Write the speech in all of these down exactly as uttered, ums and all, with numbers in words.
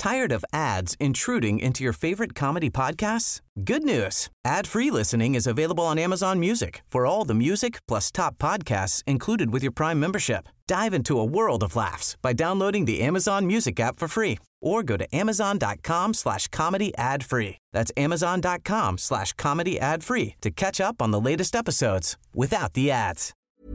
Tired of ads intruding into your favorite comedy podcasts? Good news. Ad-free listening is available on Amazon Music for all the music plus top podcasts included with your Prime membership. Dive into a world of laughs by downloading the Amazon Music app for free or go to amazon.com slash comedy ad free. That's amazon.com slash comedy ad free to catch up on the latest episodes without the ads.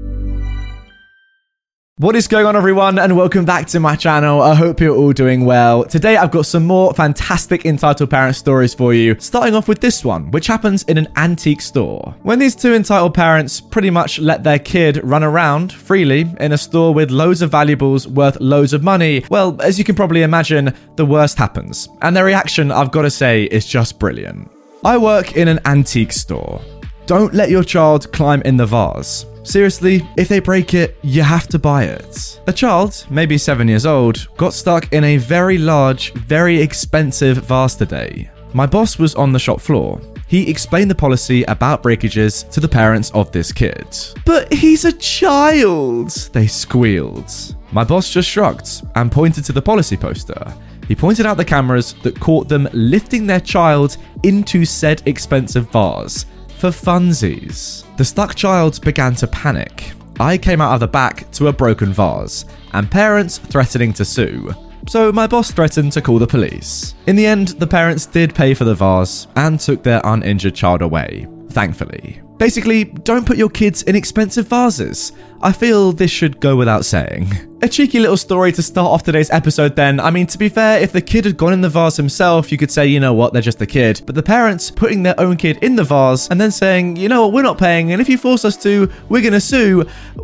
What is going on, everyone, and welcome back to my channel. I hope you're all doing well. Today I've got some more fantastic entitled parent stories for you, starting off with this one, which happens in an antique store. When these two entitled parents pretty much let their kid run around freely in a store with loads of valuables worth loads of money, well, as you can probably imagine, the worst happens. And their reaction, I've got to say, is just brilliant. I work in an antique store. Don't let your child climb in the vase. Seriously, if they break it, you have to buy it. A child, maybe seven years old, got stuck in a very large, very expensive vase today. My boss was on the shop floor. He explained the policy about breakages to the parents of this kid. But he's a child, they squealed. My boss just shrugged and pointed to the policy poster. He pointed out the cameras that caught them lifting their child into said expensive vase for funsies. The stuck child began to panic. I came out of the back to a broken vase, and parents threatening to sue. So my boss threatened to call the police. In the end, the parents did pay for the vase and took their uninjured child away, thankfully. Basically, don't put your kids in expensive vases. I feel this should go without saying. A cheeky little story to start off today's episode then. I mean, to be fair, if the kid had gone in the vase himself, you could say, you know what, they're just a kid. But the parents putting their own kid in the vase and then saying, you know what, we're not paying, and if you force us to, we're gonna sue.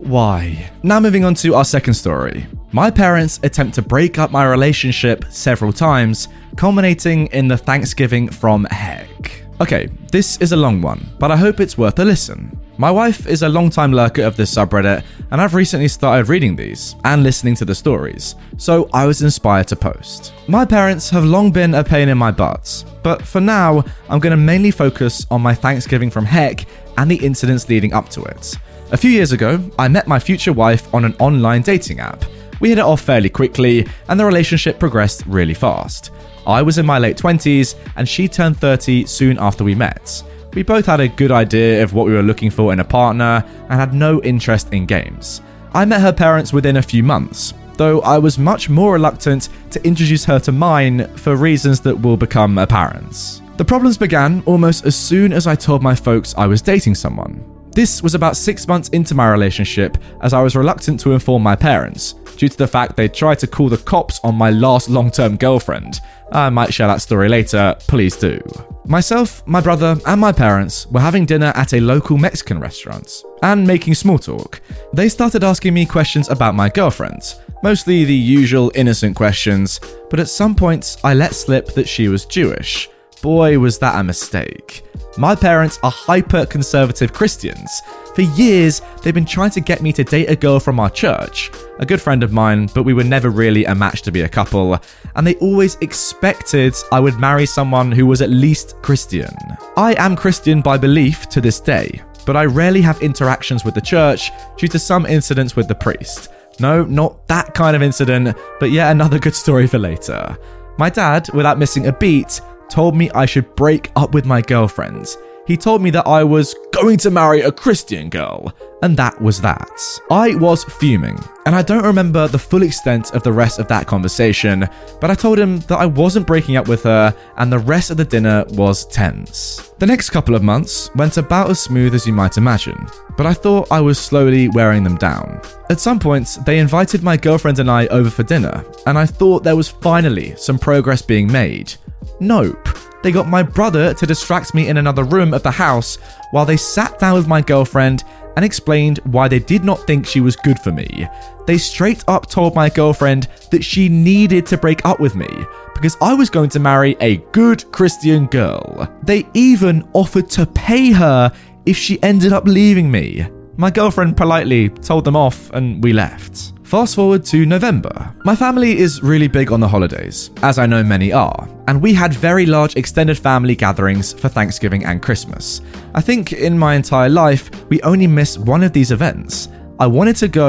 Why? Now moving on to our second story. My parents attempt to break up my relationship several times, culminating in the Thanksgiving from heck. Okay, this is a long one, but I hope it's worth a listen. My wife is a long-time lurker of this subreddit, and I've recently started reading these and listening to the stories, so I was inspired to post. My parents have long been a pain in my butt, but for now, I'm going to mainly focus on my Thanksgiving from heck and the incidents leading up to it. A few years ago, I met my future wife on an online dating app. We hit it off fairly quickly, and the relationship progressed really fast. I was in my late twenties, and she turned thirty soon after we met. We both had a good idea of what we were looking for in a partner and had no interest in games. I met her parents within a few months, though I was much more reluctant to introduce her to mine for reasons that will become apparent. The problems began almost as soon as I told my folks I was dating someone. This was about six months into my relationship, as I was reluctant to inform my parents, due to the fact they tried to call the cops on my last long-term girlfriend. I might share that story later, please do. Myself, my brother, and my parents were having dinner at a local Mexican restaurant and making small talk. They started asking me questions about my girlfriend, mostly the usual innocent questions, but at some points I let slip that she was Jewish. Boy, was that a mistake. My parents are hyper-conservative Christians. For years, they've been trying to get me to date a girl from our church, a good friend of mine, but we were never really a match to be a couple, and they always expected I would marry someone who was at least Christian. I am Christian by belief to this day, but I rarely have interactions with the church due to some incidents with the priest. No, not that kind of incident, but yet another good story for later. My dad, without missing a beat, told me I should break up with my girlfriend. He told me that I was going to marry a Christian girl, and that was that. I was fuming, and I don't remember the full extent of the rest of that conversation, but I told him that I wasn't breaking up with her, and the rest of the dinner was tense. The next couple of months went about as smooth as you might imagine, but I thought I was slowly wearing them down. At some point, they invited my girlfriend and I over for dinner, and I thought there was finally some progress being made. Nope. They got my brother to distract me in another room of the house while they sat down with my girlfriend and explained why they did not think she was good for me. They straight up told my girlfriend that she needed to break up with me because I was going to marry a good Christian girl. They even offered to pay her if she ended up leaving me. My girlfriend politely told them off and we left. Fast forward to November. My family is really big on the holidays, as I know many are, and we had very large extended family gatherings for Thanksgiving and Christmas. I think in my entire life, we only missed one of these events. I wanted to go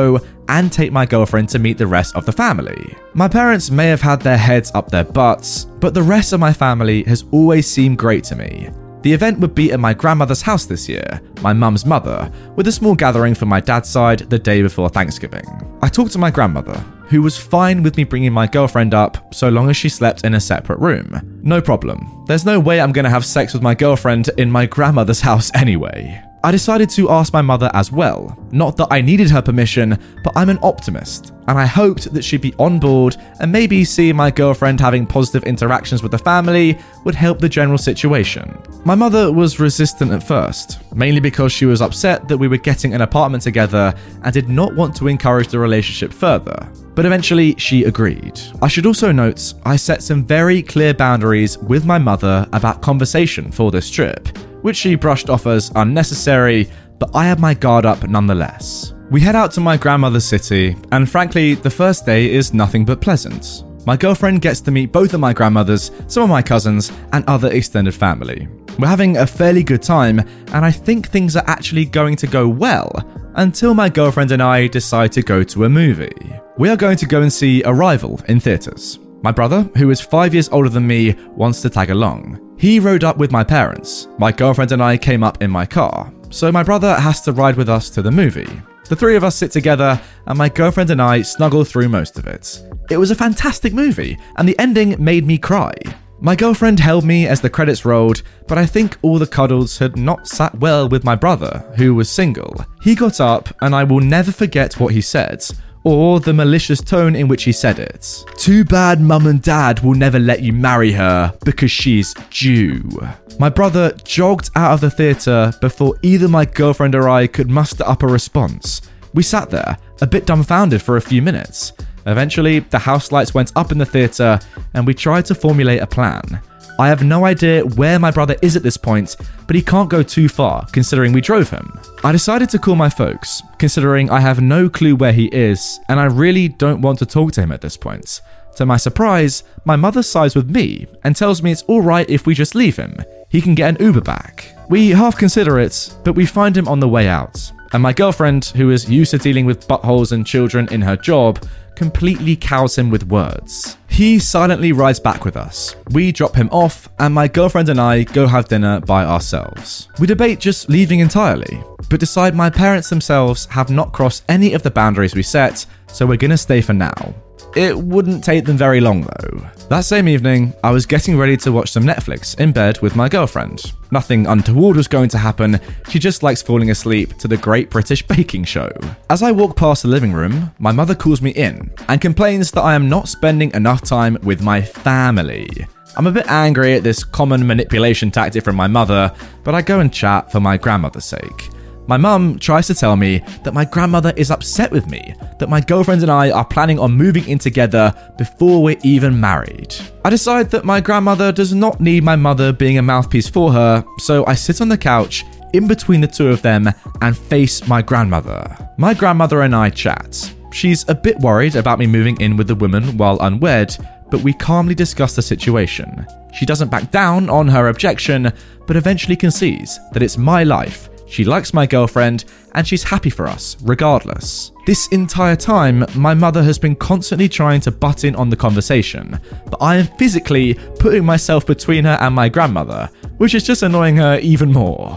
and take my girlfriend to meet the rest of the family. My parents may have had their heads up their butts, but the rest of my family has always seemed great to me. The event would be at my grandmother's house this year, my mum's mother, with a small gathering for my dad's side the day before Thanksgiving. I talked to my grandmother, who was fine with me bringing my girlfriend up so long as she slept in a separate room. No problem. There's no way I'm gonna have sex with my girlfriend in my grandmother's house anyway. I decided to ask my mother as well. Not that I needed her permission, but I'm an optimist, and I hoped that she'd be on board and maybe seeing my girlfriend having positive interactions with the family would help the general situation. My mother was resistant at first, mainly because she was upset that we were getting an apartment together and did not want to encourage the relationship further. But eventually, she agreed. I should also note, I set some very clear boundaries with my mother about conversation for this trip, which she brushed off as unnecessary, but I had my guard up nonetheless. We head out to my grandmother's city, and frankly, the first day is nothing but pleasant. My girlfriend gets to meet both of my grandmothers, some of my cousins, and other extended family. We're having a fairly good time, and I think things are actually going to go well, until my girlfriend and I decide to go to a movie. We are going to go and see Arrival in theatres. My brother, who is five years older than me, wants to tag along. He rode up with my parents. My girlfriend and I came up in my car, so my brother has to ride with us to the movie. The three of us sit together, and my girlfriend and I snuggle through most of it. It was a fantastic movie, and the ending made me cry. My girlfriend held me as the credits rolled, but I think all the cuddles had not sat well with my brother, who was single. He got up, and I will never forget what he said, or the malicious tone in which he said it. Too bad mum and dad will never let you marry her because she's Jew. My brother jogged out of the theatre before either my girlfriend or I could muster up a response. We sat there, a bit dumbfounded for a few minutes. Eventually, the house lights went up in the theatre and we tried to formulate a plan. I have no idea where my brother is at this point, but he can't go too far, considering we drove him. I decided to call my folks, considering I have no clue where he is, and I really don't want to talk to him at this point. To my surprise, my mother sides with me and tells me it's alright if we just leave him. He can get an Uber back. We half consider it, but we find him on the way out. And my girlfriend, who is used to dealing with buttholes and children in her job, completely cows him with words. He silently rides back with us. We drop him off, and my girlfriend and I go have dinner by ourselves. We debate just leaving entirely, but decide my parents themselves have not crossed any of the boundaries we set, so we're gonna stay for now. It wouldn't take them very long though. That same evening, I was getting ready to watch some Netflix in bed with my girlfriend. Nothing untoward was going to happen, she just likes falling asleep to the Great British Baking Show. As I walk past the living room, my mother calls me in and complains that I am not spending enough time with my family. I'm a bit angry at this common manipulation tactic from my mother, but I go and chat for my grandmother's sake. My mum tries to tell me that my grandmother is upset with me, that my girlfriend and I are planning on moving in together before we're even married. I decide that my grandmother does not need my mother being a mouthpiece for her, so I sit on the couch in between the two of them and face my grandmother. My grandmother and I chat. She's a bit worried about me moving in with the woman while unwed, but we calmly discuss the situation. She doesn't back down on her objection, but eventually concedes that it's my life. She likes my girlfriend, and she's happy for us, regardless. This entire time, my mother has been constantly trying to butt in on the conversation, but I am physically putting myself between her and my grandmother, which is just annoying her even more.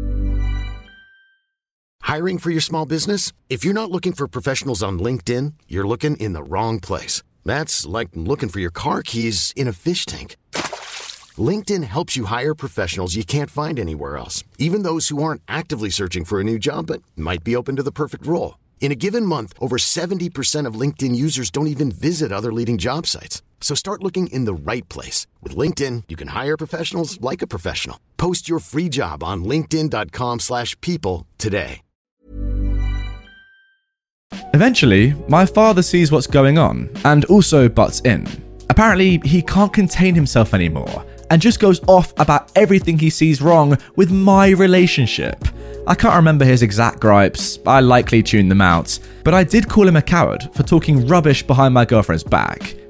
Hiring for your small business? If you're not looking for professionals on LinkedIn, you're looking in the wrong place. That's like looking for your car keys in a fish tank. LinkedIn helps you hire professionals you can't find anywhere else, even those who aren't actively searching for a new job but might be open to the perfect role. In a given month, over seventy percent of LinkedIn users don't even visit other leading job sites. So start looking in the right place. With LinkedIn, you can hire professionals like a professional. Post your free job on linkedin dot com slash people today. Eventually, my father sees what's going on and also butts in. Apparently, he can't contain himself anymore and just goes off about everything he sees wrong with my relationship. I can't remember his exact gripes, I likely tuned them out, but I did call him a coward for talking rubbish behind my girlfriend's back.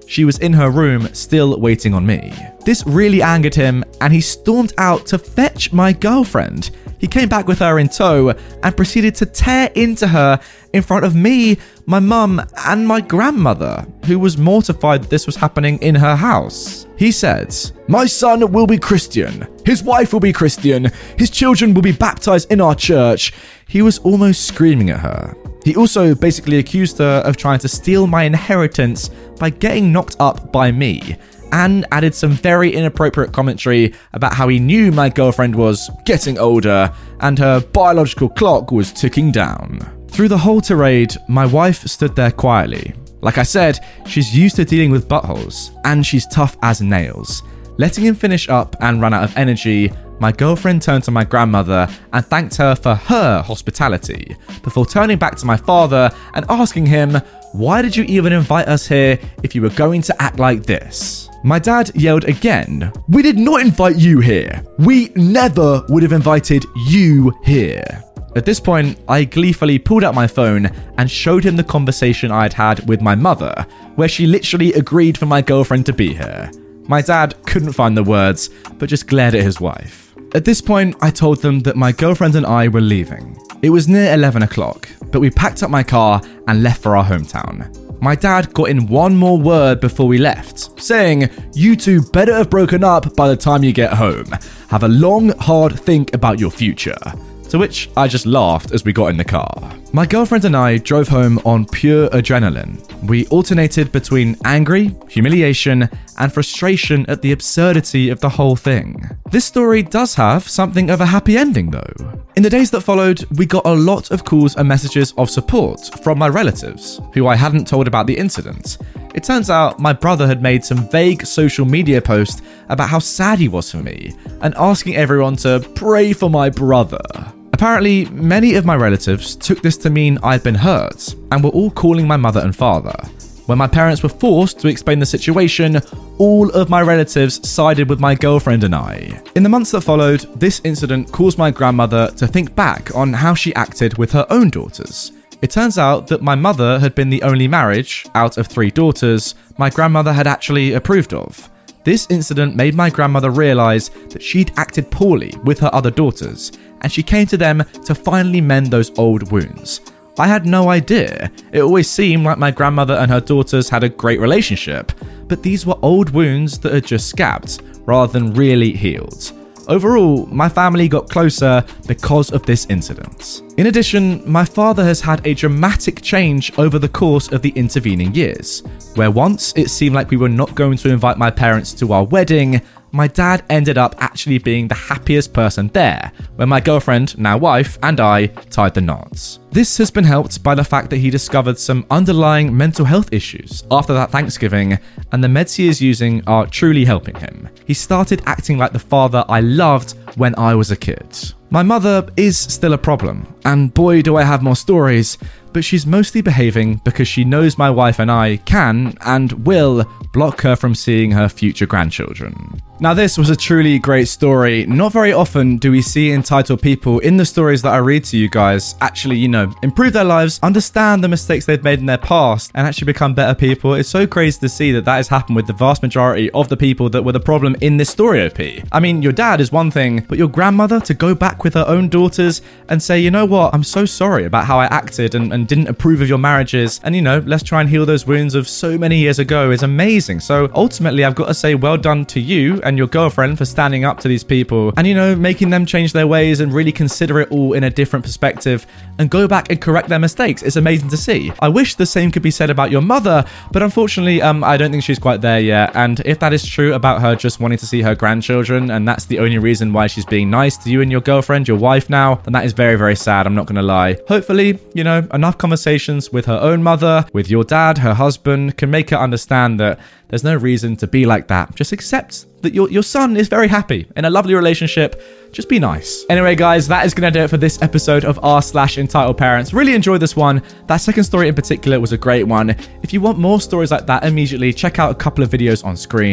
she was in her room still waiting on me. This really angered him, and he stormed out to fetch my girlfriend. He came back with her in tow and proceeded to tear into her in front of me, my mum, and my grandmother, who was mortified that this was happening in her house. He said, "My son will be Christian. His wife will be Christian. His children will be baptized in our church." He was almost screaming at her. He also basically accused her of trying to steal my inheritance by getting knocked up by me, and added some very inappropriate commentary about how he knew my girlfriend was getting older and her biological clock was ticking down. Through the whole tirade, my wife stood there quietly. Like I said, she's used to dealing with buttholes, and she's tough as nails. Letting him finish up and run out of energy, my girlfriend turned to my grandmother and thanked her for her hospitality, before turning back to my father and asking him, "Why did you even invite us here if you were going to act like this?" My dad yelled again, "We did not invite you here. We never would have invited you here." At this point, I gleefully pulled out my phone and showed him the conversation I'd had with my mother, where she literally agreed for my girlfriend to be here. My dad couldn't find the words, but just glared at his wife. At this point, I told them that my girlfriend and I were leaving. It was near eleven o'clock, but we packed up my car and left for our hometown. My dad got in one more word before we left, saying, "You two better have broken up by the time you get home. Have a long, hard think about your future." To which I just laughed as we got in the car. My girlfriend and I drove home on pure adrenaline. We alternated between angry, humiliation, and frustration at the absurdity of the whole thing. This story does have something of a happy ending though. In the days that followed, we got a lot of calls and messages of support from my relatives, who I hadn't told about the incident. It turns out my brother had made some vague social media post about how sad he was for me, and asking everyone to pray for my brother. Apparently, many of my relatives took this to mean I'd been hurt, and were all calling my mother and father. When my parents were forced to explain the situation, all of my relatives sided with my girlfriend and I. In the months that followed, this incident caused my grandmother to think back on how she acted with her own daughters. It turns out that my mother had been the only marriage, out of three daughters, my grandmother had actually approved of. This incident made my grandmother realise that she'd acted poorly with her other daughters, and she came to them to finally mend those old wounds. I had no idea. It always seemed like my grandmother and her daughters had a great relationship, but these were old wounds that had just scabbed, rather than really healed. Overall, my family got closer because of this incident. In addition, my father has had a dramatic change over the course of the intervening years, where once it seemed like we were not going to invite my parents to our wedding, my dad ended up actually being the happiest person there, where my girlfriend, now wife, and I tied the knots. This has been helped by the fact that he discovered some underlying mental health issues after that Thanksgiving, and the meds he is using are truly helping him. He started acting like the father I loved when I was a kid. My mother is still a problem, and boy do I have more stories, but she's mostly behaving because she knows my wife and I can and will block her from seeing her future grandchildren. Now, this was a truly great story. Not very often do we see entitled people in the stories that I read to you guys actually, you know, improve their lives, understand the mistakes they've made in their past, and actually become better people. It's so crazy to see that that has happened with the vast majority of the people that were the problem in this story, O P. I mean, your dad is one thing, but your grandmother to go back with her own daughters and say, you know what, I'm so sorry about how I acted and, and didn't approve of your marriages, and, you know, let's try and heal those wounds of so many years ago is amazing. So ultimately, I've got to say well done to you and your girlfriend for standing up to these people and, you know, making them change their ways and really consider it all in a different perspective and go back and correct their mistakes. It's amazing to see. I wish the same could be said about your mother, but unfortunately, um, I don't think she's quite there yet. And if that is true about her just wanting to see her grandchildren, and that's the only reason why she's being nice to you and your girlfriend, your wife now, then that is very, very sad. I'm not going to lie. Hopefully, you know, enough conversations with her own mother, with your dad, her husband, can make her understand that there's no reason to be like that. Just accept that your, your son is very happy in a lovely relationship. Just be nice. Anyway, guys, that is going to do it for this episode of r slash entitled parents. Really enjoyed this one. That second story in particular was a great one. If you want more stories like that immediately, check out a couple of videos on screen.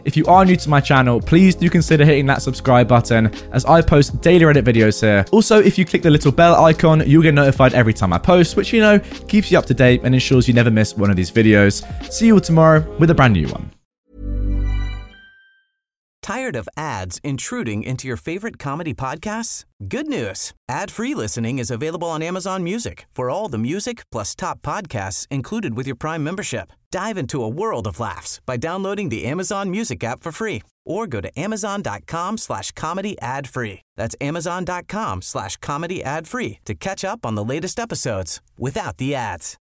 If you are new to my channel, please do consider hitting that subscribe button as I post daily Reddit videos here. Also, if you click the little bell icon, you'll get notified every time I post, which, you know, keeps you up to date and ensures you never miss one of these videos. See you all tomorrow with a brand new one. Tired of ads intruding into your favorite comedy podcasts? Good news. Ad-free listening is available on Amazon Music for all the music plus top podcasts included with your Prime membership. Dive into a world of laughs by downloading the Amazon Music app for free or go to amazon.com slash comedy ad free. That's amazon.com slash comedy ad free to catch up on the latest episodes without the ads.